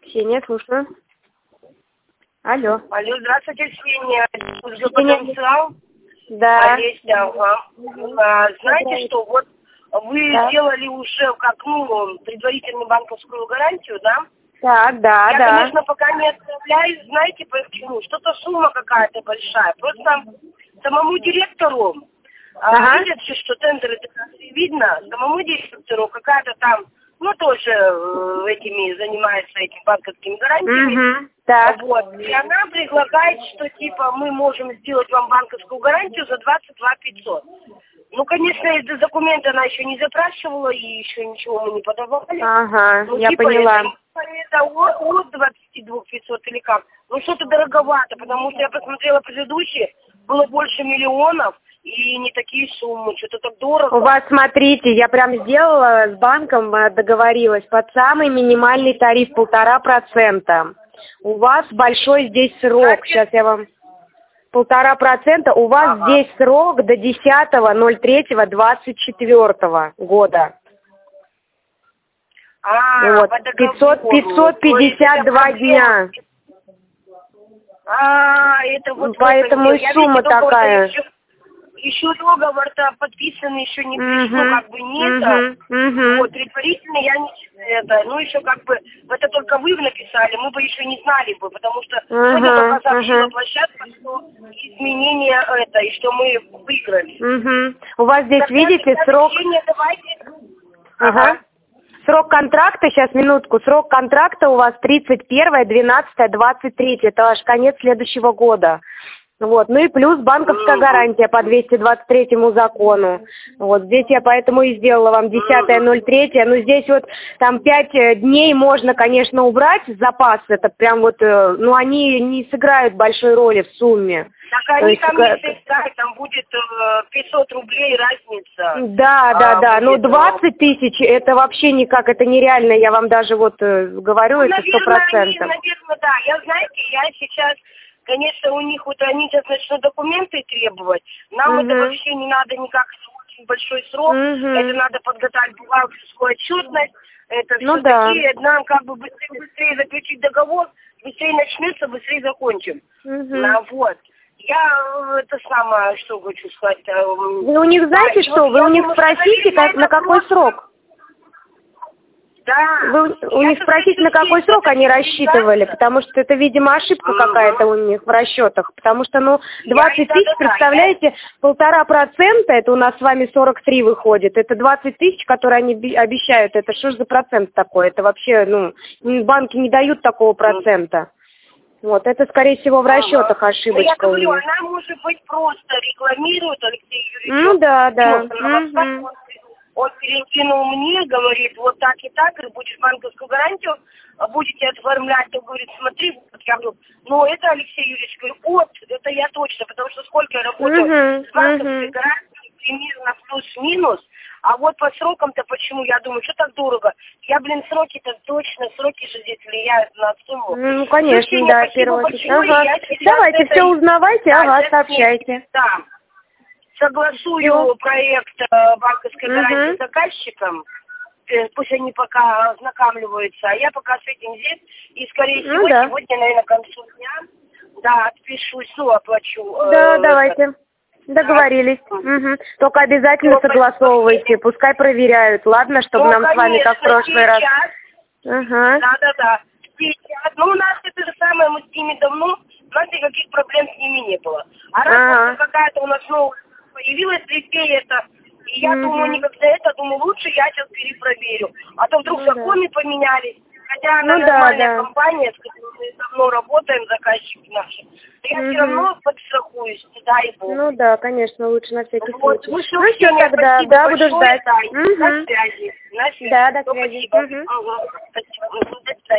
Ксения, слушаю. Алло. Алло, здравствуйте, Ксения. Потенциал. Да. Олеся, ага. Знаете что, вот вы сделали уже предварительную банковскую гарантию, да? Так, да, Я, да. конечно, пока не отправляю, знаете почему? Что-то сумма какая-то большая. Просто самому директору, видят же, что тендеры видно, самому директору какая-то там, тоже этими занимается этими банковскими гарантиями. Так. Вот. И она предлагает, что типа мы можем сделать вам банковскую гарантию за 22 500. Ну, конечно, эти документы она еще не запрашивала, и еще ничего мы не подавали. Ага, я поняла. Это от 22 500 или как? Ну, что-то дороговато, потому что я посмотрела предыдущие, было больше миллионов, и не такие суммы, что-то так дорого. У вас, смотрите, я прям сделала с банком, договорилась, под самый минимальный тариф 1,5%. У вас большой здесь срок, сейчас я вам... 1,5%, у вас здесь срок до 10.03.24 года. Вот, 552 дня. Это вот поэтому и сумма такая. Еще договор-то подписанный еще не пришло, нет. Вот, предварительно я не еще это только вы написали, мы бы еще не знали бы, потому что сегодня только сообщила площадка, что изменение и что мы выиграли. У вас здесь, видите, срок... Срок контракта, сейчас, минутку, срок контракта у вас 31.12.23, это аж конец следующего года. Вот, ну и плюс банковская гарантия по 223 закону. Вот, здесь я поэтому и сделала вам 10.03. Ну, здесь вот там 5 дней можно, конечно, убрать с запаса. Это прям они не сыграют большой роли в сумме. Так они там не сыграют, там будет 500 рублей разница. Да. Ну, 20 тысяч, это вообще никак, это нереально. Я вам даже говорю, это 100%. Наверное, да. Я сейчас... Конечно, у них они сейчас начнут документы требовать. Нам это вообще не надо никак, очень большой срок. Это надо подготовить бухгалтерскую отчетность. Это все-таки нам быстрее заключить договор, быстрее начнется, быстрее закончим. Вот. Я что хочу сказать. Вы у них знаете что? Вы у них спросите, на какой срок? Да. Вы у них спросите, на какой срок они рассчитывали, потому что это, видимо, ошибка какая-то у них в расчетах, потому что, 20 тысяч, представляете, 1,5%, это у нас с вами 43 выходит, это 20 тысяч, которые они обещают, это что ж за процент такой, это вообще, банки не дают такого процента. Вот, это, скорее всего, в расчетах ошибочка. Я говорю, она, может быть, просто рекламирует, Алексей Юрьевич. Да. Он перекинул мне, говорит, вот так и так, и будешь банковскую гарантию, будете оформлять, то говорит, смотри, я говорю, это, Алексей Юрьевич, говорю, это я точно, потому что сколько я работаю с банковской гарантией, примерно плюс-минус, а вот по срокам-то почему, я думаю, что так дорого? Сроки-то точно, сроки же здесь влияют на сумму. Конечно, да, первое. Давайте, все узнавайте, сообщайте. Да. Согласую проект банковской гарантии с заказчиком, пусть они пока ознакомливаются, а я пока с этим здесь, и, скорее всего, сегодня, наверное, к концу дня, отпишусь, оплачу. Да, давайте. Договорились. Только обязательно согласовывайте, пускай проверяют, ладно, чтобы нам с вами как в прошлый раз. Да. Сейчас. У нас это же самое, мы с ними давно, у нас никаких проблем с ними не было. А раз какая-то у нас новая появилась литей и я думаю, не как за это, думаю, лучше я сейчас перепроверю. А то вдруг законы поменялись. Хотя она нормальная компания, с которой мы давно работаем, заказчики наши. Я все равно подстрахуюсь, дай бог. Конечно, лучше на всякий случай. Все, тогда, буду ждать. На связи. Да, до связи. Спасибо. Спасибо.